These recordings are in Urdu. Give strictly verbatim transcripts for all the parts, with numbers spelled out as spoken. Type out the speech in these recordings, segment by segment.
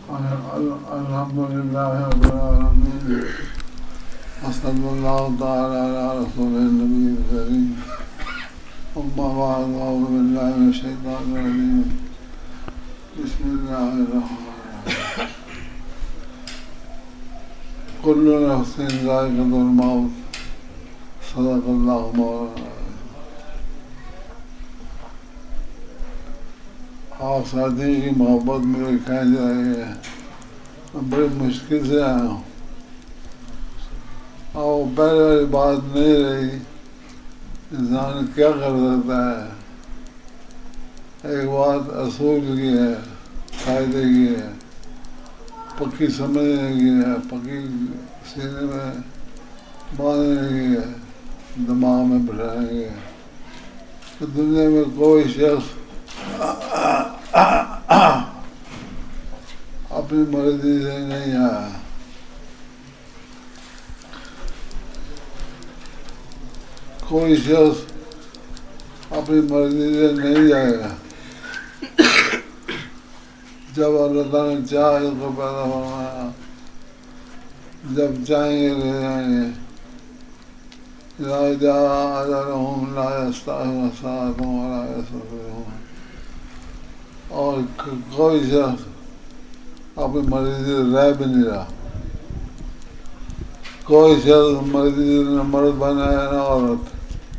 الحمد للہ رب العالمین وصلی اللہ تعالی علی رسول النبی الکریم اما بعد اعوذ باللہ من الشیطان الرجیم بسم اللہ الرحمن الرحیم کل نفس ذائقۃ الموت صدق اللہ مولانا. آپ ساتھی کی محبت میرے کھینچ رہی ہے. میں بڑی مشکل سے آیا ہوں اور پہلے والی بات نہیں رہی. انسان کیا کر سکتا ہے. ایک بات اصول کی ہے, فائدے کی ہے, پکی سمجھنے کی ہے, پکی سینے میں باندھنے کی ہے, دماغ میں بٹھانے کی ہے کہ دنیا میں کوئی شخص اپنی مرضی سے نہیں آیا. کوئی شخص اپنی مرضی سے نہیں جائے گا. جب اللہ تعالیٰ نے چاہا اس کو پیدا فرمایا, جب چاہیں گے لے جائیں گے. اذا جاء اجلهم لا يستأخرون ساعة ولا يستقدمون. اور کوئی شخص اپنی مرضی سے رہ بھی نہیں رہا. کوئی شخص مرضی سے نہ مرد بنا ہے نہ عورت,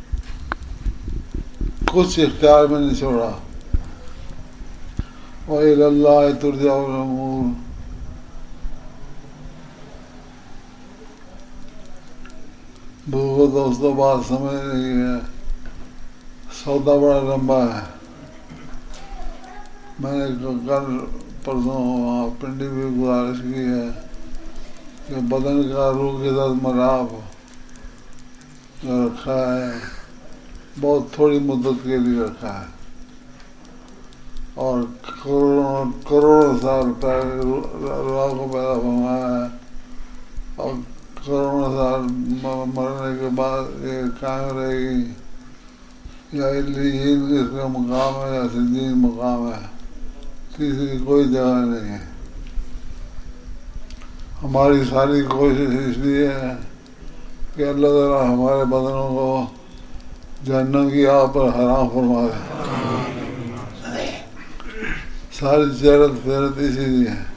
کچھ اختیار میں نہیں چھوڑا. وَإِلَى اللَّهِ تُرْجَعُ الْأُمُورُ. بزرگوں دوستوں بات سمجھ رہی ہے. سودا بڑا لمبا ہے. میں نے کل پرسوں وہاں پنڈی بھی گزارش کی ہے کہ بدن کا روح کے ساتھ ملاپ رکھا ہے, بہت تھوڑی مدت کے لیے رکھا ہے, اور کروڑوں کروڑوں سال پہلے روح کو پیدا فرمایا ہے, اور کروڑوں سال مرنے کے بعد یہ قائم رہے گی. یا علیین اس کا مقام ہے یا سجین مقام ہے, تیسری کوئی جگہ نہیں ہے. ہماری ساری کوشش اس لیے ہے کہ اللہ تعالیٰ ہمارے بدنوں کو جہنم کی آگ پر حرام فرما دے. ساری چہرت فہرت اسی لیے ہے.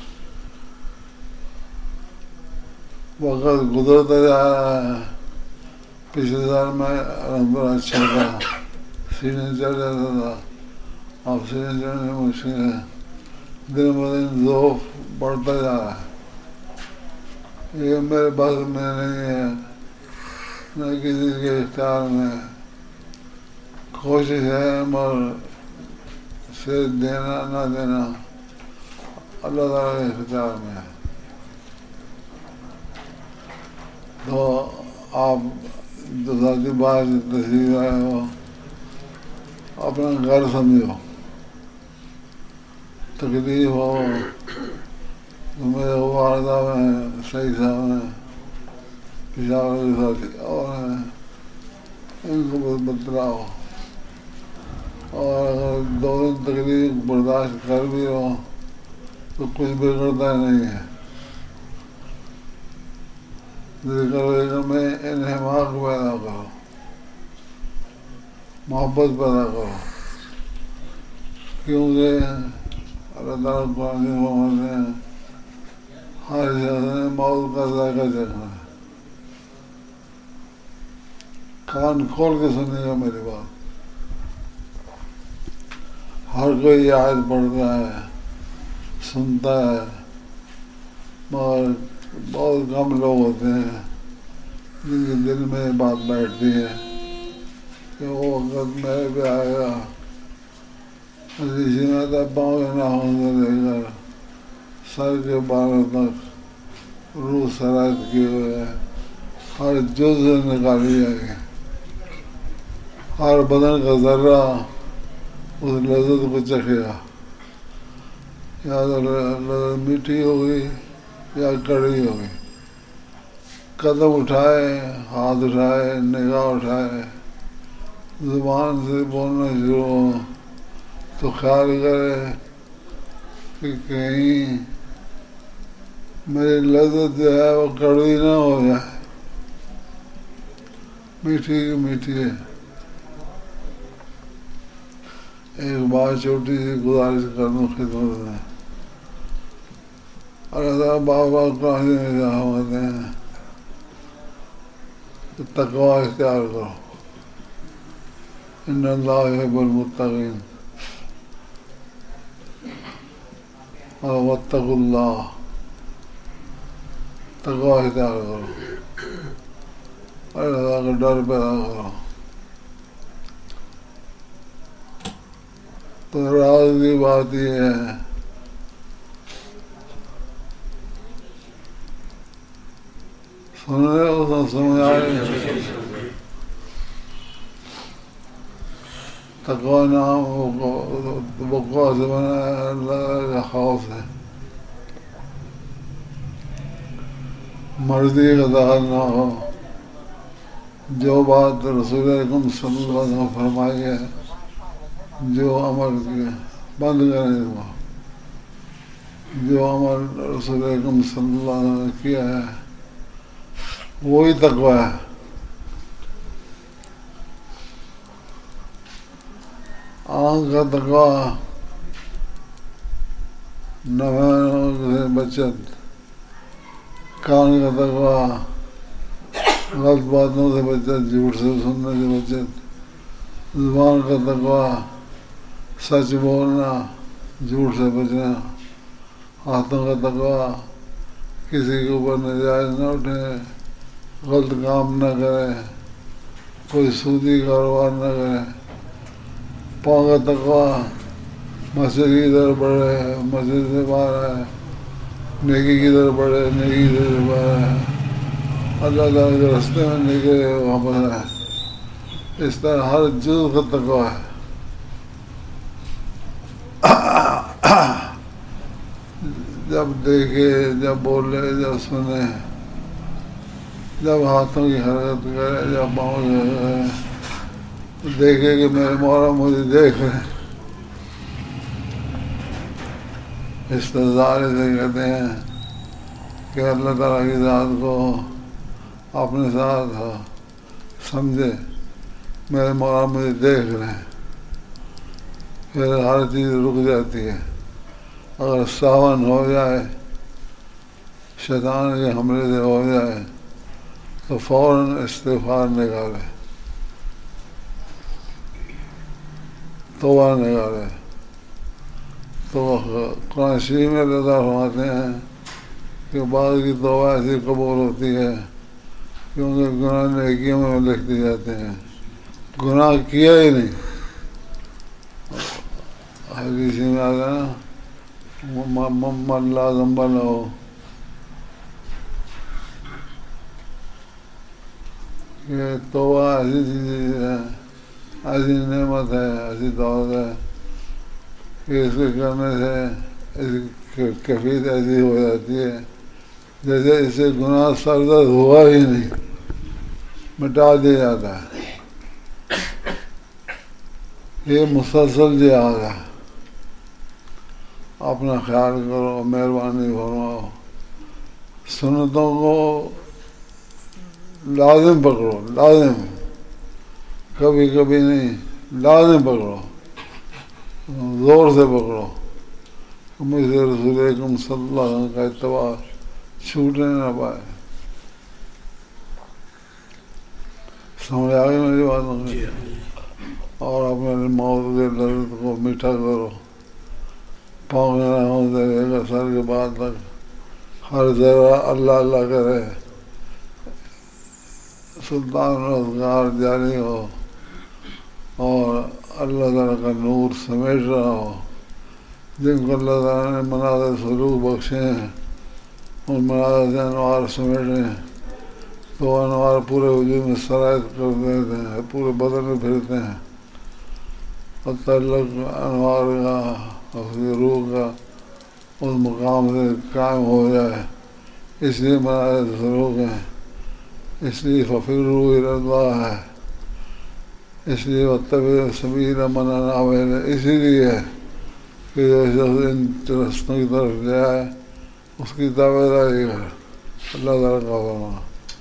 وقت گزرتا جا رہا ہے. پچھلے سال میں الحمد للہ اچھا تھا, سینے چڑھ جاتا تھا. اب سینے چڑھنے مشکل ہے. دن بدن ذوق بڑھتا جا رہا ہے. یہ میرے بس میں نہیں ہے, نہ کسی کے اختیار میں. کوشش ہے مگر سے دینا نہ دینا اللہ تعالیٰ کے اختیار میں ہے. تو آپ جو ذاتی بات تشریف آئے ہو, اپنا گھر سمجھو. تکلیف ہو تو میرے والدہ میں, صحیح صاحب میں, پشاور کے ساتھی اور ہیں, ان کو بتلاؤ. اور اگر دو دن تکلیف برداشت کر بھی ہو تو کچھ بگڑتا نہیں ہے. ذکر میں انہماک پیدا کرو, محبت پیدا کرو, کیونکہ اللہ تعالیٰ قرآن فرماتے ہیں ہر شخص نے موت کا ذائقہ چکھنا ہے. کان کھول کے سنیے گا میری بات. ہر کوئی یہ آیت پڑھتا ہے, سنتا ہے, مگر بہت کم لوگ ہوتے ہیں جن کے دل میں بات بیٹھتی ہے کہ وہ وقت میرے پہ آئے گا. حدیث میں آتا ہے پاؤں کے ناخن سے لے کر سر کے بالوں تک روح سرایت کیے ہوئے ہر جز نکالی جائے گی. ہر بدن کا ذرہ اس لذت کو چکھے گا. یا تو لذت میٹھی ہوگی یا کڑی ہوگی. قدم اٹھائے, ہاتھ اٹھائے, نگاہ اٹھائے, زبان سے بولنا شروع ہو تو خیال کرے کہ کہیں میری لذت جو ہے وہ کڑوی نہ ہو جائے، میٹھی کی میٹھی ہے۔ ایک بات چھوٹی سی گزارش کر دوں خدمت میں، اللہ بابا قرآن میں ہوتے ہیں کہ تقوی اختیار کرو، ان اللہ یحب المتقین، اور واتقوا اللہ، تقوی اختیار کرو، اللہ کا ڈر پیدا کرو۔ تو راز کی بات یہ ہے سن رہے ہو تو سمجھ آئے، تقوی نام وقوع سے بنا ہے، اللہ کا خوف ہے، مرضی کا دخل نہ ہو، جو بات رسول اکرم صلی اللہ علیہ وسلم فرمائی ہے، جو عمل کیا بند کرنے کو، جو عمل رسول اکرم صلی اللہ علیہ وسلم نے کیا ہے وہی تقوی ہے۔ آنکھ کا تقوی نفع سے بچت، کان کا تقوی غلط باتوں سے بچت، جھوٹ سے سننے سے بچت، زبان کا تقوی سچ بولنا، جھوٹ سے بچنا، ہاتھوں کا تقوی کسی کے اوپر ناجائز نہ اٹھے، غلط کام نہ کرے، کوئی سودی کاروبار نہ کرے، پاؤں کا تقوی مسجد کی طرف بڑھے، مسجد سے باہر آئے، نیکی کی طرف بڑھے، نیکی کی طرف باہر آئے، اللہ تعالیٰ کے راستے میں نکلے واپس آئے، اس طرح ہر جز کا تقوی ہے۔ جب دیکھے، جب بولے، جب سنے، جب ہاتھوں کی حرکت کرے، جب پاؤں کی حرکت کرے، دیکھے کہ میرے مولا مجھے دیکھ رہے ہیں، استظہار سے کہتے ہیں کہ اللہ تعالیٰ کی ذات کو اپنے ساتھ سمجھے، میرے مولا مجھے دیکھ رہے ہیں، پھر ہر چیز رک جاتی ہے۔ اگر ساون ہو جائے، شیطان کے حملے سے ہو جائے تو فوراً استغفار نکالے، توبہ نکالے۔ تو قرآن شریف میں اللہ فرماتے ہیں کہ بعض کی توبہ ایسی قبول ہوتی ہے کیونکہ گناہ نیکیوں میں لکھ دی جاتے ہیں، گناہ کیا ہی نہیں۔ حدیث میں آ گیا نا، من لا ذنب لہ، کہ توبہ ایسی چیز ہے، ایسی نعمت ہے، ایسی دولت ہے کہ اس کے کرنے سے اس کی کیفیت ایسی ہو جاتی ہے جیسے اس سے گناہ سرزد ہوا ہی نہیں، مٹا دیا جاتا ہے۔ یہ مسلسل جہاد ہے، اپنا خیال کرو، مہربانی فرماؤ، سنتوں کو لازم پکڑو، لازم، کبھی کبھی نہیں، لازم پکڑو، زور سے پکڑو، مجھ سے رسول اکرم صلی اللہ علیہ وسلم کا اتباع چھوٹنے نہ پائے۔ سمجھ آ گئی میری باتوں میں؟ اور اپنے موت کے لذت کو میٹھا کرو، پاؤں کے ناخن سے لے کر سر کے بعد تک ہر ذرہ اللہ اللہ کرے، سلطان روزگار جاری ہو اور اللہ تعالیٰ کا نور سمیٹ رہا ہو۔ جن کو اللہ تعالیٰ نے مناظر سلوک بخشے ہیں ان مناظر سے انوار سمیٹے ہیں تو انوار پورے وجود میں سرایت کر دیتے ہیں، پورے بدن میں پھرتے ہیں، اور تعلق انوار کا اور روح کا اس مقام سے قائم ہو جائے، اس لیے مناظر سلوک ہیں، اس لیے ففروا الی اللہ ہے، اس لیے واتبعوا سبیل من اناب الیہ، اسی لیے کہ جو شخص ان رستوں کی طرف جائے اس کی تابع داری کر. اللہ تعالیٰ کا فرمان.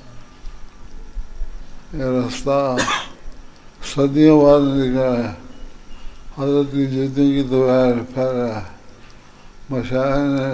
یہ راستہ صدیوں بعد لکھا ہے. حضرت کی جوتیوں کی دوائر پھیلا ہے. مشاہد نے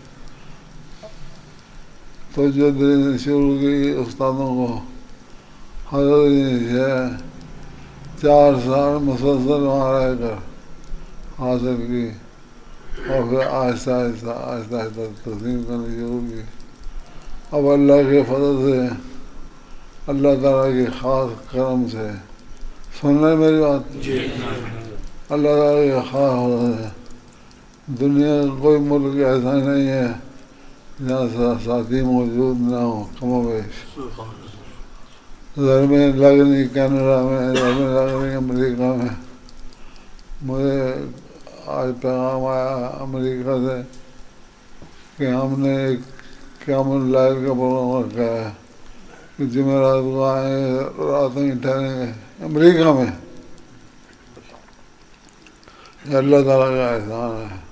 توجہ دینی شروع کی استادوں کو. حضرت نے چار سال مسلسل وہاں رہ کر حاصل کی اور پھر آہستہ آہستہ آہستہ آہستہ تسلیم کرنی شروع کی. اب اللہ کے فضل سے, اللہ تعالیٰ کے خاص کرم سے, سن رہے میری بات؟ اللہ تعالیٰ کے خاص فضل سے دنیا کا کوئی ملک ایسا نہیں ہے جہاں ساتھی موجود نہ ہو. کم و بیش ادھر میں لگ نہیں کینیڈا میں, ادھر میں لگ نہیں امریکہ میں. مجھے آج پیغام آیا امریکہ سے کہ ہم نے ایک قیام لائل کا پروگرام رکھا ہے کہ جمعرات کو آئیں, رات میں ٹھہریں گے امریکہ میں. یہ اللہ تعالیٰ کا احسان ہے.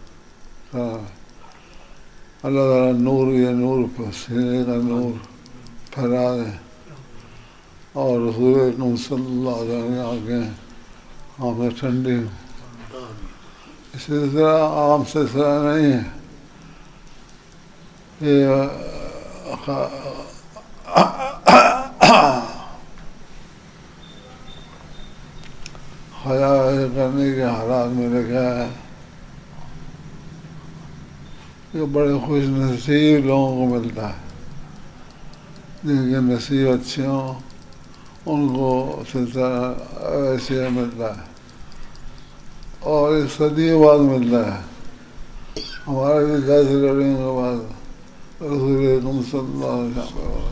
اللہ تعالیٰ نور, یہ نور سینے کا نور پھیلا دیں اور رسول اکرم صلی اللہ علیہ وسلم کی آنکھیں آنکھیں ٹھنڈی ہوں. اس سلسلہ عام سلسلہ نہیں ہے. یہ خیال کرنے کے حالات میں لکھا ہے کہ بڑے خوش نصیب لوگوں کو ملتا ہے جن کے نصیب اچھے ہوں, ان کو سلسلہ ایسے ملتا ہے اور اس صدیوں بعد ملتا ہے. ہمارے بھی دس لڑیوں کے بعد رسول اکرم صلی اللہ علیہ وسلم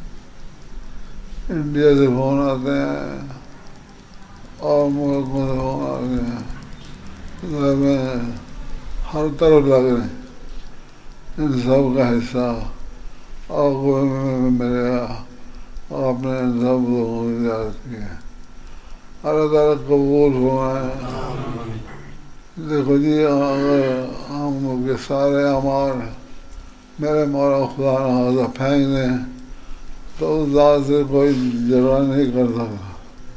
انڈیا سے فون آتے ہیں اور ملکوں سے فون آتے ہیں, میں ہر طرف لگ رہے ہیں. ان سب کا حصہ اور کوئی میرے آپ نے ان سب لوگوں کی زیارت کی ہے. اللہ تعالیٰ قبول فرمائے. دیکھو جی, اگر ہم لوگ کے سارے اعمال میرے مولا خدا نخواستہ پھینک دیں تو اس ذات سے کوئی جھگڑا نہیں کر سکتا.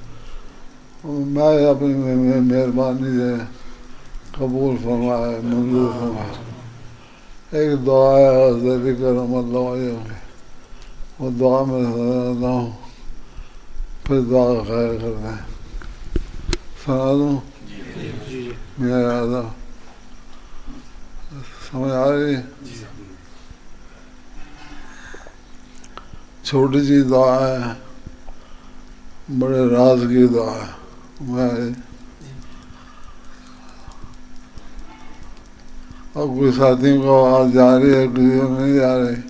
میں اپنی مہربانی سے قبول فرمائے, منظور فرمائے. ایک دعا ہے حضرت کرم اللہ علیہ, وہ دعا میں سناتا ہوں, پھر دعا خیر کرتے ہیں. سنا دوں میرا ارادہ سمجھ آ رہی؟ چھوٹی سی دعا ہے, بڑے راز کی دعا ہے. میں اور کوئی ساتھیوں کو آواز جا رہی ہے, کسی کو نہیں جا رہی.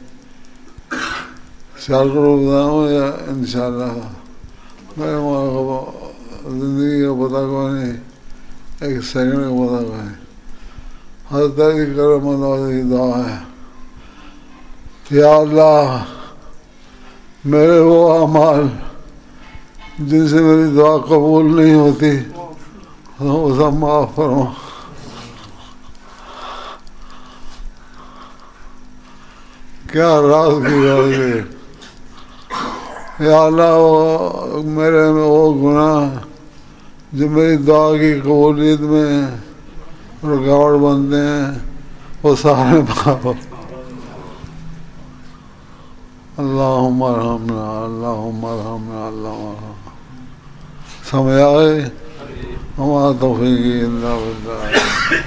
چار کروڑ بتاؤں یا ان شاء اللہ میرے مولا زندگی کا پتہ کوئی نہیں, ایک سیکنڈ کا پتہ کوئی نہیں. حضرت علی کرم اللہ کی دعا ہے, یا اللہ میرے وہ اعمال جن سے میری دعا قبول نہیں ہوتی اسے معاف فرما. کیا راز کی راز ہے. یا اللہ وہ میرے میں وہ گناہ جو میری دعا کی قبولیت میں رکاوٹ بنتے ہیں وہ سارے معاف. اللہم ارحمنا اللہم ارحمنا اللہم ارحمنا. سمجھ آئے؟ ہمارا توفیق الا باللہ.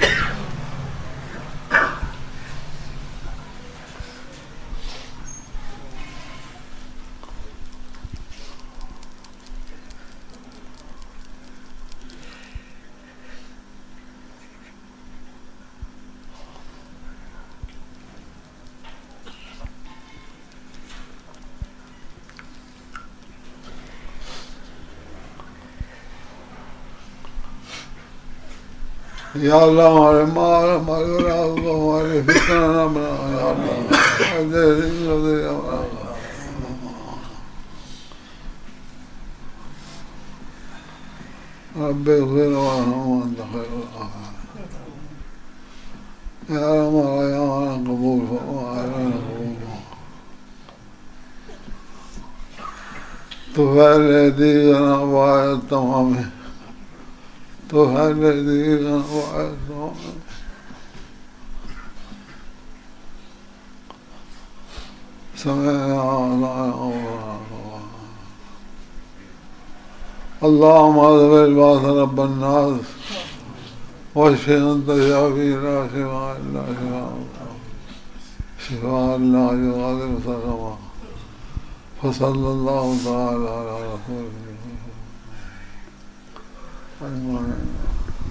یا اللہ ہمارے مال ہمارے اولاد کو ہمارے فتنہ نہ بنا. یا اللہ رب اغفر وارحم وانت خیر الغافرین. یا ہمارا یہاں قبول فرما، قبول تو خیر دیگر باید تمام تو خیر دیگر باید تمام اللهم اذهب الباس رب الناس واشف انت شافي لا شفاء الا شفاء شفاء لا يغادر سقما فصلى الله تعالى على رسوله.